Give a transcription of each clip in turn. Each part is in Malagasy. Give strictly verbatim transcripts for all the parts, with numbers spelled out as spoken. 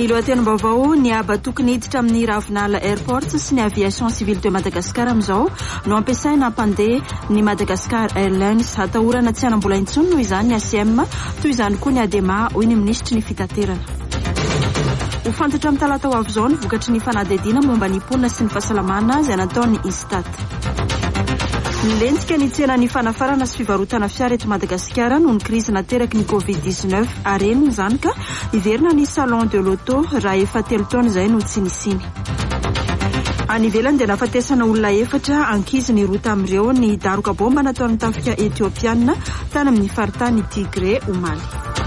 Ny lohatenim-baovao ny aba tokony hiditra amin'ny Ravinala Airport sy ny aviation civile de Madagascar amin'izao no ampiasaina hampandeha ny Madagascar Airlines atahorana tsy hanambola intsony noho izany ny A C M toy izany koa ny ADEMA hoy ny ministry ny fitaterana. Ho fantatra amin'ny talata ho avy izao ny vokatry ny fanadihadiana momba ny mponina sy ny fahasalamana izay nataon'ny Instat. Nilentsika ny tsena ny fanafarana sy fivarotana fiara eto Madagasikara noho ny krizy nateraky ny covid dix-neuf areny izany ka iverina ny salon de l'auto raha efa telo taona izay no tsy nisiny. Any ivelany dia nafatesana olona efatra ankizy ny rota amin'ireo ny daroka bomba nataon'ny tafika etiopiana tany amin'ny faritany Tigre o Mali.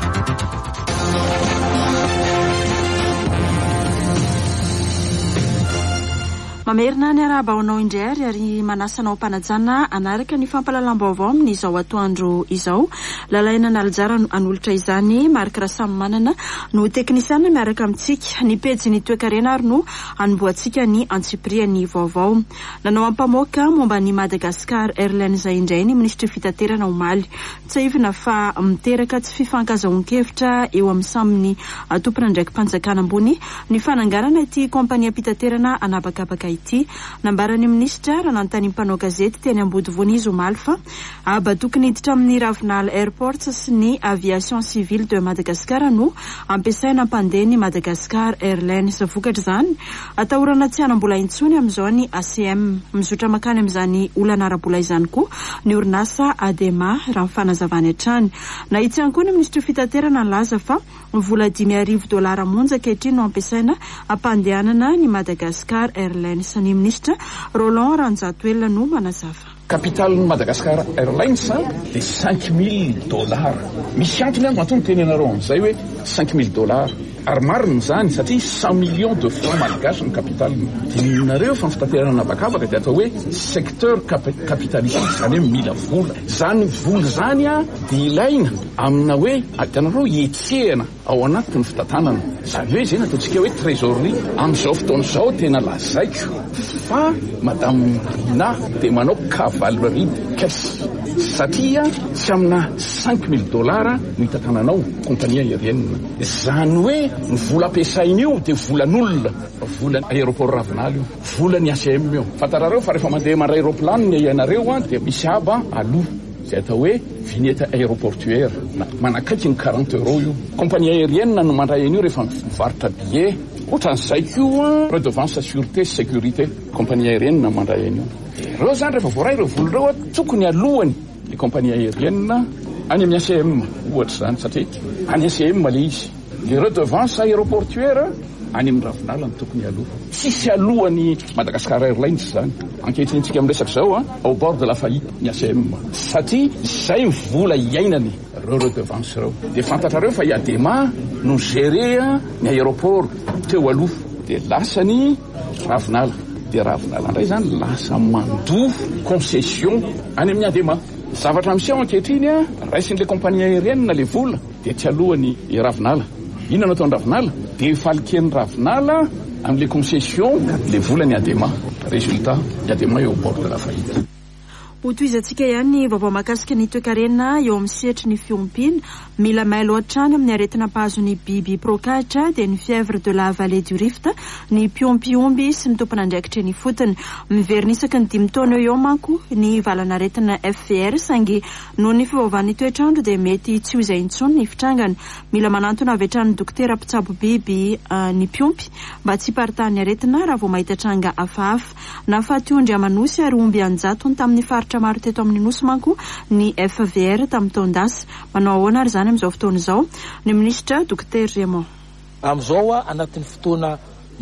Mamerina ny arahabaonao indray ary manasanao mpanajana anaraka ny fampalalam-baovao amin'izao atoandro izao. Lalaina nalajara an'olatra izany Marc Rassamanana no teknisiana miaraka amintsika ny pejy ny toekarena ary no anomboantsika ny antsipriany vaovao. Nanao ampamoaka momba ny Madagascar Airlines indray ny ministry fitaterana Omaly. Tsaivina fa miteraka tsy fifankazaon-kevitra eo amin'ny saminy tompona ndraiky mpanjakana ambony ny fananganana ity kompania pitaterana anabakabaka ity. Nambarany ministra raha nanontany mpanao gazety teny Ambodivoany izy Omaly fa aba tokony hiditra amin'ny Ravinala Airport sy ny aviation civile de Madagascar no ampiasaina hampandeha ny Madagascar Airlines. Vokatra izany atahorana tsy hanambola intsony amin'izao ny A C M. Mizotra makany amin'izany olana ara-bola izany koa ny orinasa ADEMA raha fanazavany hatrany. Na itsy ihany koa ny ministry fitaterana nalaza fa vola dimy arivo dolara monja ankehitriny no ampiasaina hampandehanana ny Madagascar Airlines. Ny ministra Roland Ranjatoela no manazava. Capital Madagascar Airlines de cinq mille dollars. Misy antony antony teny anareo amin'izay hoe cinq mille dollars. Ary marina zany satria cent millions de francs malgaches ny capital. Dinareo fa fitaterana bakabaka dia atao hoe secteur capitalistique zany hoe mila vola. Zany vola zany a dia ilaina amina hoe hitanareo etsehana ao anatin'ny fitatanana. Zany hoe zay nataontsika hoe trésorerie amin'izao fotoana izao tena lazaiko fa madame Rina dia manao cavalerie de caisse satria tsy amina cinq mille dollars no hitatananao kompania aérienne. Zany hoe ny vola ampiasaina io dia volan'olona, vola aéroport Ravinala io, vola ny A C M io. Fantarareo fa rehefa mandeha mandray aéroplane ny ianareo a dia misy aba aloha zay atao hoe vignette aéroportuaire manakaiky ny quarante euros io. Kompania aérienne no mandray an'io rehefa mivarotra billet. Ohatran'izay koa redevance sûreté sécurité kompania aérienne mandray an'io. Ireo zany rehefa voaray ireo vola ireo tokony alohany ny kompania aérienne any amin'ny A C M ohatra zany satria any A C M le izy. Les redevances aéroportuaires any amin'ny Ravinala no tokony aloha. Tsisy alohany Madagascar Airlines zany. Ankehitritsika amin'ny resaka zao a au bord de la faillite ny A C M satria zay vola iainany reo redevance reo. Dia fantatrareo fa i ADEMA no gérer ny aéroport teo aloha dia lasany Ravinala. Dia Ravinala indray zany lasa mandoa concession any amin'ny ADEMA. Zavatra miseho ankehitriny a raisin'le kompania aérienne le vola dia tsy alohany i Ravinala. Inona natao ny Ravinala dia falken'ny Ravinala amin'le concession le vola ny ADEMA. Résultat ny ADEMA eo au bord de la faillite. Ho toizantsika ihany vaovao mahakasika ny toekarena eo amin'ny sehatry ny fiompina mila mailo hatrany amin'ny aretina mpahazo ny biby procatra dia ny fièvre de la vallée du Rift ny piompiomby sy ny tompona andraikitra ny fotony. Mivernisaka ny dimy taona eo manko ny valana aretina F V R saingy noho ny fivaovan'ny toetrandro dia mety tsy ho izay intsony ny fitrangany. Mila manantona avy hatrany dokotera mpitsabo biby uh, ny piompy mba tsy hiparitahan'ny aretina raha vao mahita tranga hafahafa. Nahafaty ondry amanosy ary omby anjatony tamin'ny faritra maro teto amin'ny nosy manko ny F V R tamin'ny taondasy. Manao ahoana ary zany amin'izao fotoana izao ny ministra Docteur Raymond. Amin'izao a anatin'ny fotoana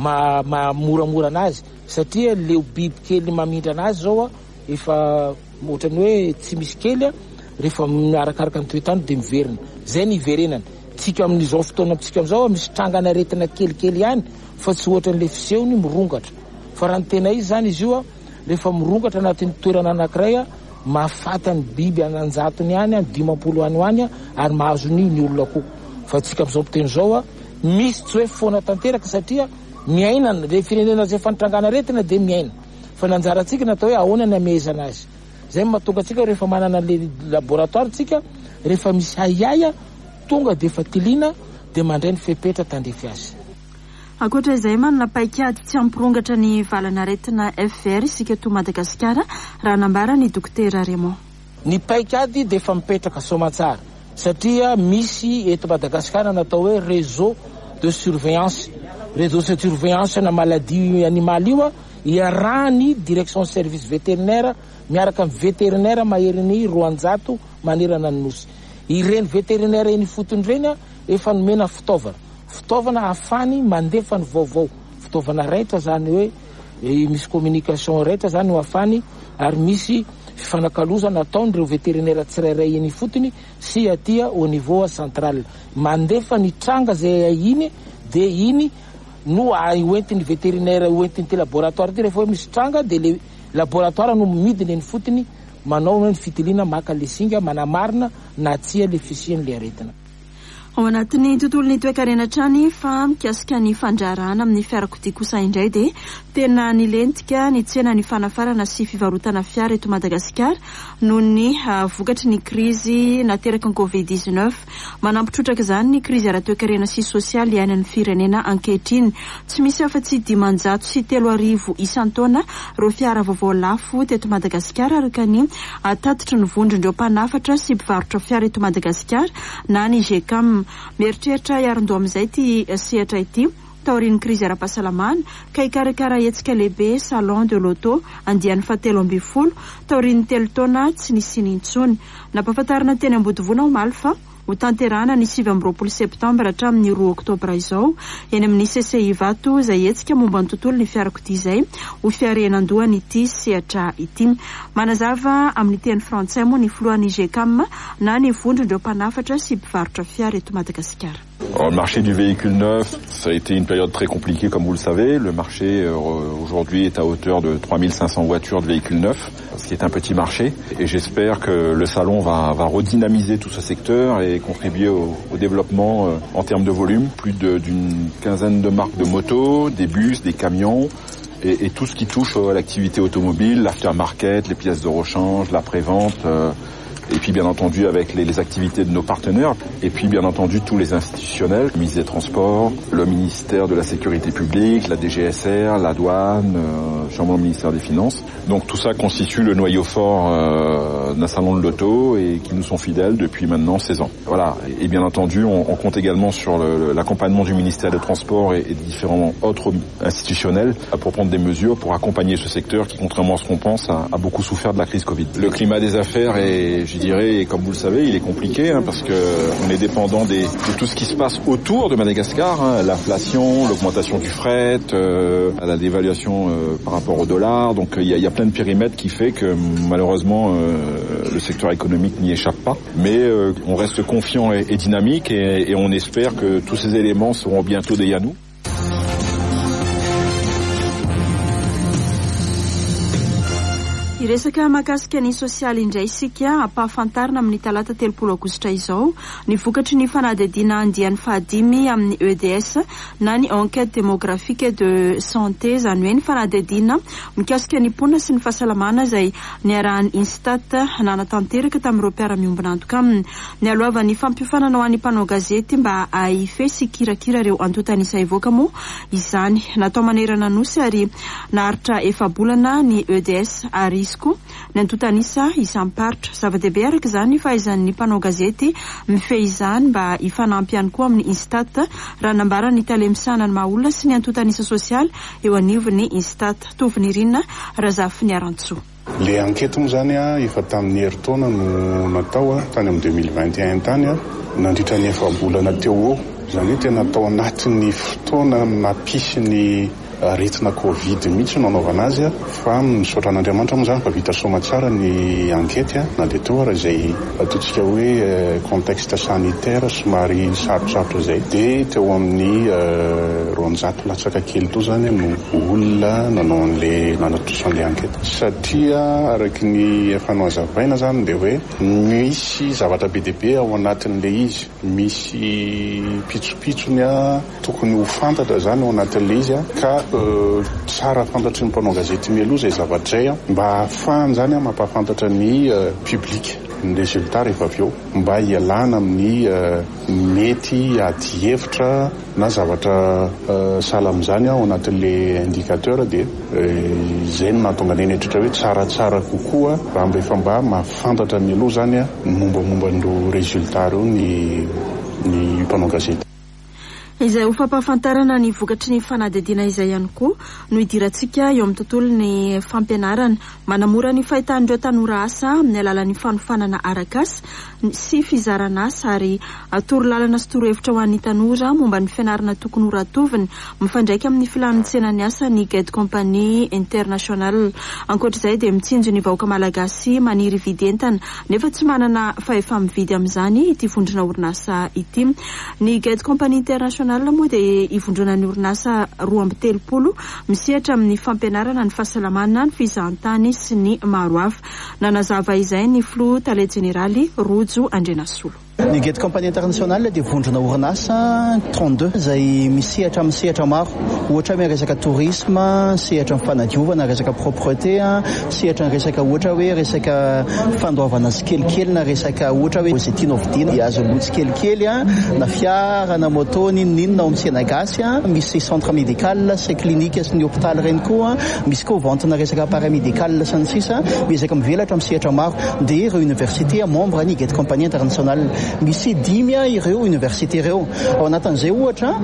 mamoramora anazy satria leo biby kely mamindra anazy zao a efa ohatrany hoe tsy misy kely a rehefa arakaraka ny toetrandro dia miverina. Zay ny iverenany. Tsika amin'izao fotoana tsika amin'izao misy trangana aretina kelikely ihany fa tsy ohatran'le fisehony mirongatra. Fa raha ny tena izy zany izy io a rehefa mirongatra anatin'ny toerana anankiray a mahafatany biby ananjatony ihany a dimampolo any hoany a ary mahazony ny olona koa. Fa tsika amin'izao mpiteny zao a misy tsy hoe foana tanteraka satria miaina le firenena zay fanitrangana aretina dia miaina. Fa nanjarantsika natao hoe ahoana ny amezana azy. Zay mahatonga antsika rehefa manana le laboratoire tsika rehefa misy aiay tonga dia efa tiliana dia mandray ny fepetra tandrefy azy. Ankoatra izay manana paikady tsy ampirongatra ny valanaretina F R isika to Madagasikara raha nambara ny dokotera Raymond. Ny paikady dia efa mipetraka soamantsara satria misy eto Madagasikara natao hoe réseau de surveillance réseau de surveillance na maladie animale io iarahany direction service vétérinaire miaraka amin'ny vétérinaire maherin'ny roanjato manerana ny nosy. Ireny vétérinaire eny fotony reny efa nomena fitaovana fitaovana ahafany mandefa ny vaovao fitaovana raitra zany hoe misy communication raitra zany ho ahafany ary misy fifanakalozana ataon'ireo vétérinaire tsirairay eny fotony sy atia au niveau central mandefa ny tranga zay iny de iny no hoentin'ny vétérinaire hoentin'ny ty laboratoire ty rehefa hoe misy tranga de le laboratoire no midiny eny fotony manao ny fitiliana maka le singa manamarina na tsia le fisian'le aretina. Ao anatin'ny tontolon'ny toe-karena trany fa mikasika ny fandrarana amin'ny fiarakodia kosa indray dia tena nilentika ny tsena ny fanafarana sy fivarotana fiara eto Madagasikara noho ny uh, vokatry ny krizy nateraka ny covid dix-neuf manampitrotraka izany ny krizy ara-toe-karena sy sosialy iainan'ny firenena ankehitriny. Tsy misy afa-tsy dimanjato sy telo arivo isan-taona ireo fiara vaovao lafo teto Madagasikara araka ny uh, tatitra ny vondrondreo mpanafatra sy mpivarotra fiara eto Madagasikara na ny G C A M. Mieritreritra iarondao amin'izay ty sehatra ity taorian'ny krizy ara-pahasalamana ka ikarakara hetsika lehibe salon de l'auto andiany fahatelo amby folo taorian'ny telo taona tsy nisy nintsony. Nampahafantarina teny Ambodivona omaly fa ho tanterana ny sivy amby roapolo septambra hatramin'ny roa oktobra izao eny amin'ny C C I Vato izay hetsika momba ny tontolo ny fiarakodia izay ho fiarenandohany ity sehatra ity. Manazava amin'ny teny frantsay moa ny filohan'ny G C A M na ny vondrondreo mpanafatra sy mpivarotra fiara eto Madagasikara. Le marché du véhicule neuf, ça a été une période très compliquée comme vous le savez. Le marché euh, aujourd'hui est à hauteur de trois mille cinq cents voitures de véhicules neufs, ce qui est un petit marché. Et j'espère que le salon va, va redynamiser tout ce secteur et contribuer au, au développement euh, en termes de volume. Plus de, d'une quinzaine de marques de motos, des bus, des camions et, et tout ce qui touche à l'activité automobile, l'aftermarket, les pièces de rechange, la prévente. Euh, Et puis bien entendu avec les, les activités de nos partenaires et puis bien entendu tous les institutionnels, le ministère des Transports, le ministère de la Sécurité publique, la D G S R, la douane, euh, sûrement le ministère des Finances. Donc tout ça constitue le noyau fort euh, d'un salon de l'auto et qui nous sont fidèles depuis maintenant seize ans. Voilà. Et, et bien entendu on, on compte également sur le, l'accompagnement du ministère des Transports et, et des différents autres institutionnels pour prendre des mesures pour accompagner ce secteur qui, contrairement à ce qu'on pense, a, a beaucoup souffert de la crise Covid. Le climat des affaires est, je dirais, et comme vous le savez, il est compliqué hein, parce que on est dépendant des, de tout ce qui se passe autour de Madagascar, hein, l'inflation, l'augmentation du fret, euh, la dévaluation euh, par rapport au dollar. Donc il y a, y a plein de périmètres qui fait que malheureusement euh, le secteur économique n'y échappe pas. Mais euh, on reste confiant et, et dynamique et, et on espère que tous ces éléments seront bientôt derrière nous. Iresaka makasika ny sosialy indray isika ampahafantarina amin'ny talata telopolo aogositra izao ny vokatry ny fanadihadiana andiany fahadimy amin'ny E D S na ny enquête démographique de santé zany hoe ny fanadihadiana mikasika ny ponina sy ny fahasalamana izay niarahan'ny Instat nanatanteraka tamin'ireo mpiara-miombona antoka aminy. Nialoava ny fampiofanana ho an'ny mpanao gazety mba ahife sy kirakira ireo antotanisa ivoaka moa izany natao manerana nosy ary naharitra efa-bolana ny E D S ary ny antotanisa isamparitra zava-dehibe araka izany fahaizan'ny mpanao gazety mifehy izany mba hifanampy ihany koa amin'ny Instat raha nambara ny talemisana ny mahaolona sy ny antotanisa sosialy eo anivon'ny Instat toviny rina Razafy Niarantsoa. Le enquête moa zany a efa tamin'ny herintaona no natao tany amin'ny deux mille vingt et un tany a nandritra ny efa-bolana teo eo zany hoe tena atao anatin'ny fotoana nampisy ny aretina Covid mihitsy no anaovana azy fa misaotra an'Andriamanitra moa zany fa vita soma tsara ny enquête na de toara izay ataontsika hoe contexte sanitaire somary sarosarotra izay de teo amin'ny roanjato latsaka kely to zany no olona nanao an'le nanatoso an'le enquête satria araky ny efa noazavaina zany de hoe misy zavatra be dia be ao anatin'le izy misy pitsopitsony a tokony ho fantatra zany ao anatin'le izy a ka tsara fantatry ny mpanao gazety mialoha zay zavatra zay mba ahafahany zany mampahafantatra ny public ny résultat rehefa avy eo mba hialana amin'ny mety ady hevitra na zavatra sahala amin'izany ao anatin'le indicateur dia izay no mahatonga ny etratra hoe tsaratsara kokoa raha mba efa mba mahafantatra ny aloha zany a mombamomba nireo résultat reo ny ny mpanao gazety. Izay ho fampahafantarana ny vokatry ny fanadihadiana izay ihany koa no idirantsika eo amin'ny tontolo ny fampianarana manamora ny fahitan'ireo tanora asa amin'ny alalan'ny fanofanana arak'asa sy fizarana asa ary atoro lalana sy torohevitra ho an'ny tanora momba ny fianarana tokony horatoviny mifandraika amin'ny filanontsena asa ny Gate Company International. Ankoatr'izay dia mitsinjo ny vahoaka malagasy maniry vidy entana nefa tsy manana fahefa mividy amin'izany ity vondrona orinasa ity. Ny Gate Company International moa dia ivondrona ny orinasa roa amby telopolo misehatra amin'ny fampianarana ny fahasalamana, ny fizahantany sy ny maro hafa. Nanazava izay ny Flou Tale Generaly Rojo Andrenasolo. Ny Gate Company International dia vondrona orinasa trente-deux izay misehatra amin'ny sehatra maro, ohatra hoe resaka tourisme, sehatra amin'ny fanadiovana, resaka propreté, sehatra ny resaka ohatra hoe resaka fandoavana tsikelikely na resaka ohatra hoe izay tianao vidiana azo lotsy kelikely na fiara na moto ninona ao amin'ny tsena gasy, misy centre médical sy clinique sy ny hôpital reny koa, misy koa ventena resaka appareil médical sy ny sisa, miezaka mivelatra amin'ny sehatra maro. Dia ireo université membre ny Gate Company International misy dimy ireo université ireo. Ao anatin'izay ohatra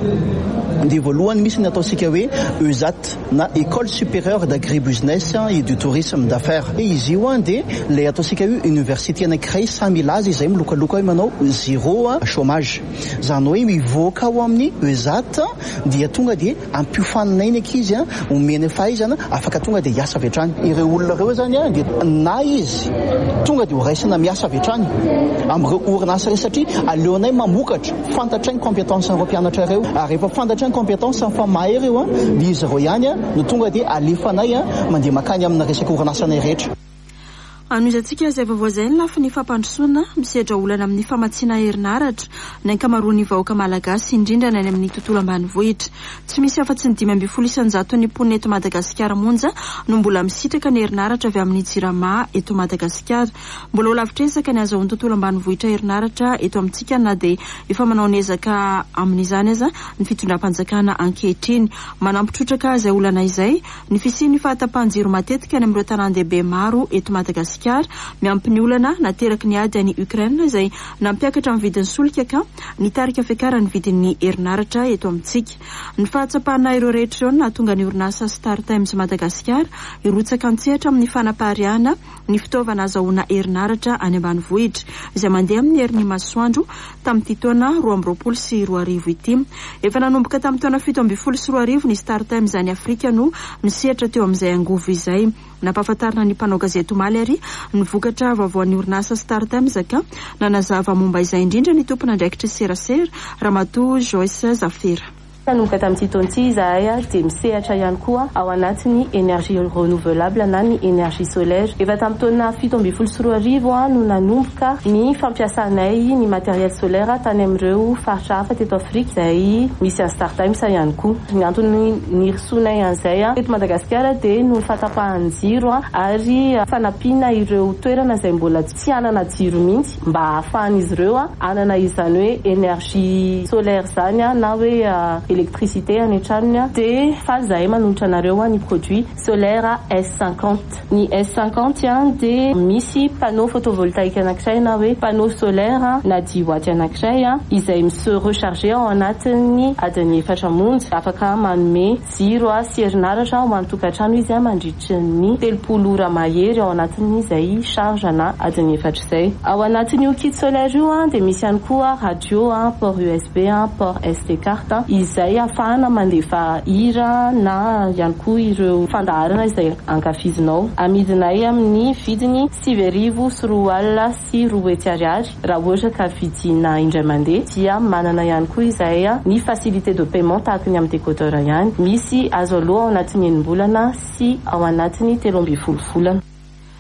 dia voalohany misy ny ataontsika hoe E S A T na École supérieure d'agribusiness et du tourisme d'affaires. Izy io dia ilay ataontsika hoe université anankiray samy laza izay milokaloka hoe manao zéro chômage. Izany hoe mivoaka ao amin'ny E S A T dia tonga dia ampiofanina iny ankizy omeny fahaizana afaka tonga dia hiasa avy hatrany. Ireo olona ireo zany dia na izy tonga dia ho raisina miasa avy hatrany amin'ireo orinasa satria aleonay mamokatra fantatra ny compétence ireo mpianatra ireo ary rehefa fantatra ny compétence fa mahay ireo dia izy ireo ihany no tonga dia alefanay mandeha makany amina resaka orinasanay rehetra. Anoizantsika izay vaovao izay ny lafiny fampandrosoana misehatra olana amin'ny famatsiana herinaratra ny ankamaroan'ny vahoaka malagasy indrindra ny amin'ny tontolo ambanivohitra. Tsy misy afa-tsy ny dimy amby folo isanjato ny mponina eto Madagasikara monja no mbola misitraka ny herinaratra avy amin'ny Jirama eto Madagasikara. Mbola ho lavitresaka ny azahoan'ny tontolo ambanivohitra herinaratra eto amintsika na dia efa manao ny ezaka amin'izany aza ny fitondram-panjakana ankehitriny. Manampitrotraka izay olana izay ny fisian'ny fahatapahan-jiro matetika ny amin'ireo tanàn-dehibe maro eto Madagasikara miampy ny olana nateraky ny ady any Ukraine izay nampiakatra amin'ny vidin'ny solika ka nitarika fiakarany vidin'ny herinaratra eto amintsika. Ny fahatsapahana ireo rehetra ireo nahatonga ny orinasa Star Times Madagasikara irotsaka antsehatra amin'ny fanapahariana ny fitaovana azahoana herinaratra any ambanivohitra izay mandeha amin'ny herin'ny masoandro tamin'ity taona roa amby roapolo sy roa arivo ity. Efa nanomboka tamin'ny taona fito amby folo sy roa arivo ny Star Times any Afrika no misehatra teo amin'izay angovo izay. Nampahafantarina ny mpanao gazety omaly ary ny vokatra vaovaon'ny orinasa Star Times ka nanazava momba izay indrindra ny tompona andraikitra serasera Ramatoa Joyce Zafera. Nanomboka tamin'ity taon'ity izahay dia misehatra ihany koa ao anatin'ny énergie renouvelable na ny énergie solaire. Efa tamin'ny taona fito amby folo sy roa arivo no nanomboka ny fampiasanay ny matériel solaire tany amin'ireo faritra hafa teto Afrika izay misy any Star Times ihany koa. Ny antony nirisonay an'izay eto Madagasikara dia no fatapahan-jiro ary fanampiana ireo toerana izay mbola tsy anana jiro mihitsy mba ahafahan'izy ireo anana izany hoe énergie solaire zany na hoe électricité any an-tranony dia fa zahay manolotra anareo ny produit solaire S cinquante. Ny S cinquante dia misy panneau photovoltaïque anankiray na hoe panneau solaire na dix watts anankiray izay se recharger ao anatin'ny adiny efatra monja, afaka manome ziro sy herinaratra ho an-tokantrano izy mandritra ny telopolo ora mahery ao anatin'ny izay charge na adiny efatra izay. Ao anatin'io kit solaire io dia misy ihany koa radio, port U S B, port S D carte izay afahana mandefa hira na ihany koa ireo fandaharana izay ankafizinao. Amidinay amin'ny vidiny sivy arivo sy roa alina sy roa hetsy ariary. Raha ohatra ka vidina indray mandeha dia manana ihany koa izay ny facilité de paiement tahaka ny amin'ny décodeur ihany. Misy azo aloha ao anatin'ny enim-bolana sy ao anatin'ny telo amby folo volana.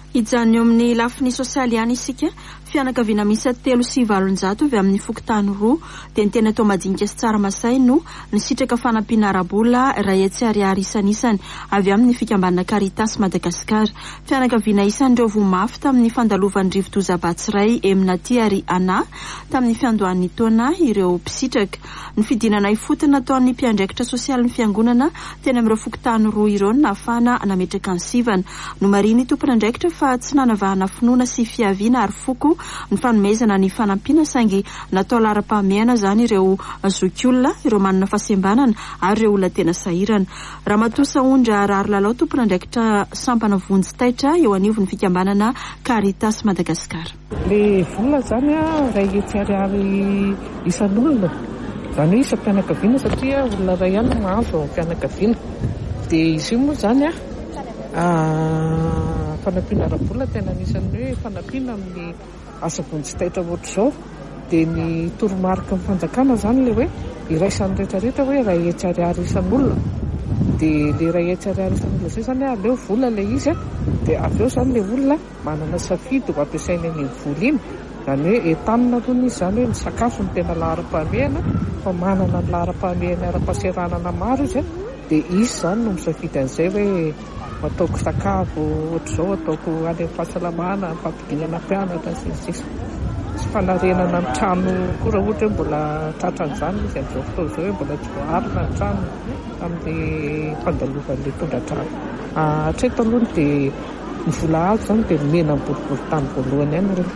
Hijanona eo amin'ny lafiny sosialy ihany isika, fianakaviana misy telo sy valonjato avy amin'ny fokontany roa dia ny tena atao madinika sy tsara masay no ny sitraka fanampiana arabola iray hetsy ariary isan'isany avy amin'ny fikambanana Caritas Madagasikara. Fianakaviana isan'ireo vomafy tamin'ny fandalovan'ny rivo-doza Batsiray Eminaty ary Ana tamin'ny fiandohan'ny taona ireo mpisitraka. Ny fidinana ifotona ataon'ny mpiandraikitra sosialy ny fiangonana tena amin'ireo fokontany roa ireo no nahafana nametraka ny sivana no mariny tompon'andraikitra fa tsy nanavahana finoana sy fiaviana ary foko ny fanomezana ny fanampiana saingy natao lara-pahamehana zany ireo zokiolona, ireo manana fahasembanana ary ireo olona tena sahirana. Ramatoa Saondra Rary Lalao tompon'andraikitra sampana vonjy taitra eo anivon'ny fikambanana Caritas Madagasikara. Le vola zany a ray hetsy ariary isan'olona zany isa mpianakaviana satria olona ray ihany mahazo mpianakaviana dia izy io moa zany a fanampiana arabola tena anisan'ny hoe fanampiana amin'ny asa vonjy taitra ohatr' izao dia ny toromarika amin'ny fanjakana zany le hoe iraisan'ny rehetrarehetra hoe ray hetsy ariary isan'olona dia le ray hetsy ariary isan'olona zay zany aleo vola le izy a dia avy eo zany le olona manana safidy ho ampiasainy an'iny vola iny zany hoe entanina aloha izy zany hoe ny sakafo ny tena lahara-pahamehana fa manana ny lahara-pahamehana ara-pahaseranana maro izy a dia izy zany no misafidy an'izay hoe ataoko sakafo ohatr' izao ataoko any amin'ny fahasalamana fampidirana mpianatra sy sisa sy fanarenana ny trano koa raha ohatra hoe mbola tratran'izany izy amin'izao fotoana izao hoe mbola tsy voarina ny trano amin'ny fandalovan'ilay tondra trano. Hatreto aloha dia ny vola azo zany dia mena ny boribory tany voalohany ihany ireny.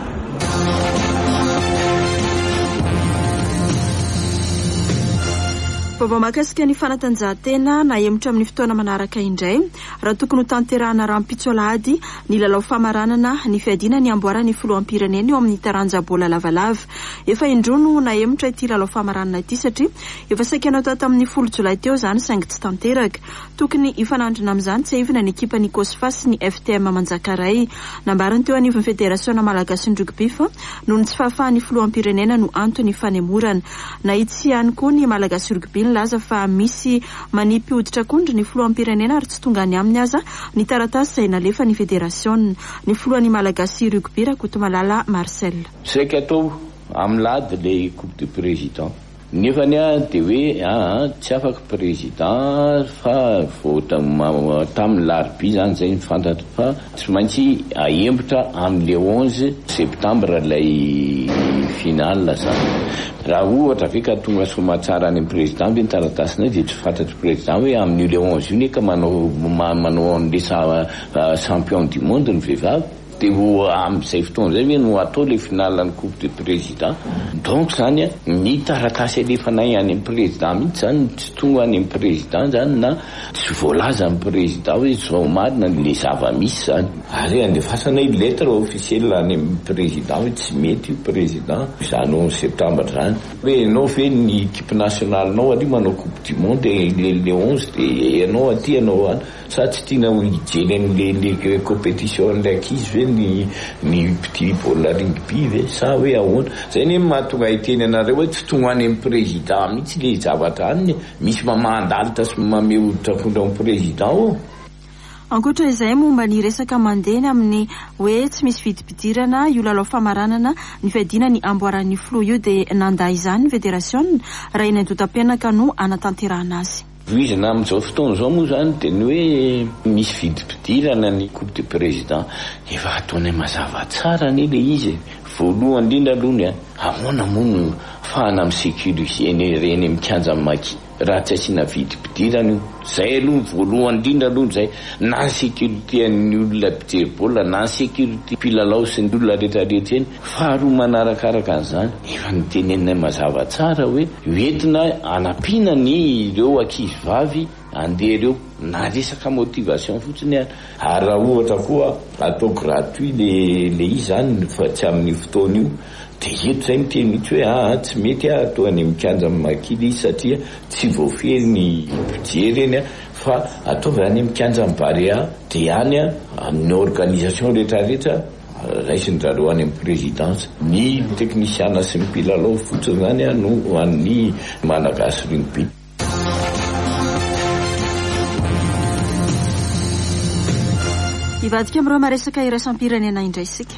Vaovao mahakasika ny fanatanjahantena na emotra amin'ny fotoana manaraka indray raha tokony ho tanterahana rahampitsolahady ny lalao famaranana ny fiadina ny amboarany filoham-pirenena eo amin'ny taranja bola lavalava. Efa indrono na emotra ity lalao famaranana ity satria efa saika natao tamin'ny folo jolay teo zany saingy tsy tanteraka. Tokony hifanandrina amin'izany tsy ahivina ny ekipa ny Kosfas ny F T M Manjakaray. Nambarany teo anivon'ny Federasiona Malagasy ny rugby fa noho ny tsy fahafahan'ny filoham-pirenena no antony fanemorana. Na itsy ihany koa ny Malagasy rugby laza fa misy manipy hoditra akondro ny filoham-pirenena ary tsy tonga any aminy aza ny taratasy izay nalefa ny federasiona. Ny filohan'ny Malagasy rugby Rakotomalala Marcel. Saika atao amin'ny lady le coupe de président nefany a dia hoe a tsy afaka président fa vao tamin'ny larbi zany zay ny fantatra fa tsy maintsy aembotra amin'le onze septembre lay final zany. Raha ohatra ve ka tonga somatsara any amin'ny président be ny taratasina dia tsy fantatry président hoe amin'io le onze io ne ka manao manao an'le champion du monde ny vehivavy dia ho amin'izay fotoana zay hoe no atao le finalan'ny coupe de président. Donc zany a ny taratasy alefanay any amin'ny président mihitsy zany tsy tonga any amin'ny président zany na tsy voalaza amin'ny président hoe zao marina le zava-misy zany ary andefasanay lettre officielle any amin'ny président hoe tsy mety io président zany onze septembre zany hoe ianao ve ny équipe nationale nao ary manao coupe du monde le le onze dia ianao aty ianao any sa tsy tiana hijery an'le compétition an'le ankizy ve ny ny petit baolina rugby ve sa hoe ahoana zay ny mahatonga hiteny anareo hoe tsy tonga any amin'ny président mihitsy le zavatra any misy mamandalitra sy mameo hoditra akondro amin'ny président ao. Ankoatra izay momba ny resaka mandena amin'ny hoe tsy misy vidim-pidirana io lalao famaranana ny fiadina ny amboaran'ny flo io dia nanday izany ny federasiona raha eny andotam-pianaka no anatanterahana azy. Vizana amin'izao fotoana izao moa zany dia ny hoe misy vidim-pidirana ny coupe de président efa ataonay mazava tsara ny le izy voalohany indrindra alony a ahoana moa no fahana amin'ny sécurité ny reny mikanja amin'ny maki raha tsy asiana vidim-pidirana io zay aloha voalohany indrindra aloha zay na ny sécurité an'ny olona mpijery baolina na ny sécurité mpilalao sy ny olona rehetrarehetra eny faharoa manarakaraka an'izany efa nitenenina mazava tsara hoe hoentina anampiana ny ireo ankizy vavy andeha ireo na resaka motivation fotsiny any ary raha ohatra koa atao gratuit le le izy zany fa tsy amin'ny fotoana io dia eto zay miteny mihitsy hoe a tsy mety a atao any mikanja amin'ny makily izy satria tsy voafehy ny mpijery eny a fa ataovy any mikanja amin'ny barea dia any a amin'ny organisation rehetrarehetra raisindrareo any amin'ny présidence ny teknisiana sy ny mpilalao fotsiny zany a no an'ny Malagasy rugby. ivadika amin'ireo maresaka iraisam-pirenena indray isika.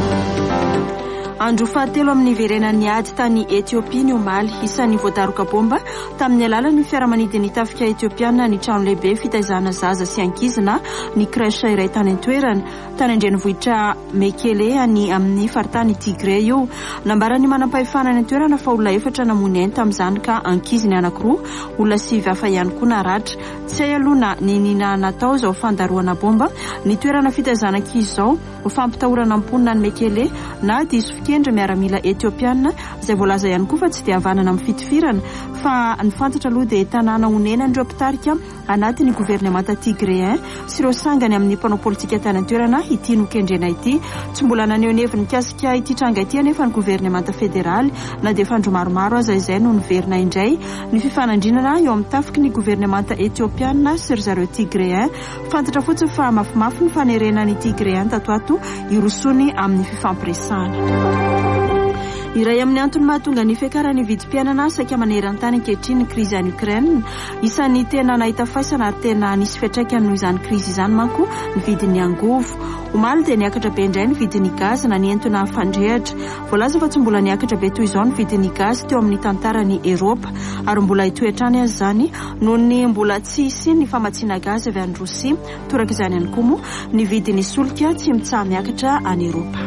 Andro fahatelo amin'ny iverenan'ny ady tany Etiopia ny omaly isan'ny voadaroka bomba tamin'ny alalan'ny fiaramanidiny tafika Etiopiana ny trano lehibe fitaizana zaza sy ankizina ny crèche iray tany an-toerana tany andrenivohitra Mekele any amin'ny faritany Tigre io. Nambarany manam-pahefana ny an-toerana fa olona efatra namony ainy tamin'izany ka ankiziny anankiroa, olona sivy hafa ihany koa naratra. Tsy hay aloha ny nina natao izao fandaroana bomba ny toerana fitaizana ankizy izao ho fampitahorana amponina ny Mekele na diso fikendry miaramila Etiopiana izay voalaza ihany koa fa tsy dia havanana amin'ny fitifirana fa ny fantatra aloha dia tanàna honenan'ireo mpitarika anatin'ny gouvernemanta Tigréen sy ireo sangany amin'ny mpanao politika tany an-toerana ity nokendrena ity. Tsy mbola naneho ny heviny mikasika ity tranga ity anefa ny gouvernemanta federaly na dia fandro maromaro aza izay no niverina indray ny fifanandrinana eo amin'ny tafiky ny gouvernemanta Etiopiana sy ry zareo Tigréen. Fantatra fotsiny fa mafimafy ny fanerenany Tigréen tatoato irosony amin'ny fifampiresahana. Iray amin'ny antony mahatonga ny fiakaran'ny vidim-piainana saika maneran-tany ankehitriny ny krizy any Ukraine. Isan'ny tena nahita faisana ary tena nisy fiantraikany noho izany krizy izany manko ny vidin'ny angovo. Omaly dia niakatra be indray ny vidin'ny gaz na nientona fandrehatra. Voalaza fa tsy mbola niakatra be toy izao ny vidin'ny gaz teo amin'ny tantaran'ny Eropa ary mbola hitoetrany azy izany noho ny mbola tsy hisy ny famatsiana gaz avy any Rosia. Toraka izany ihany koa moa ny vidin'ny solika tsy mitsaha miakatra any Eropa.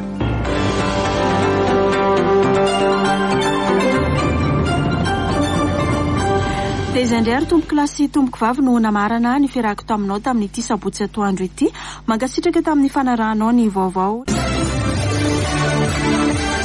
Izandray ary tompo kilasy tompoky vavy no namarana ny fiarahako taminao tamin'ity sabotsy atoandro ity. Mankasitraka tamin'ny fanarahanao ny vaovao.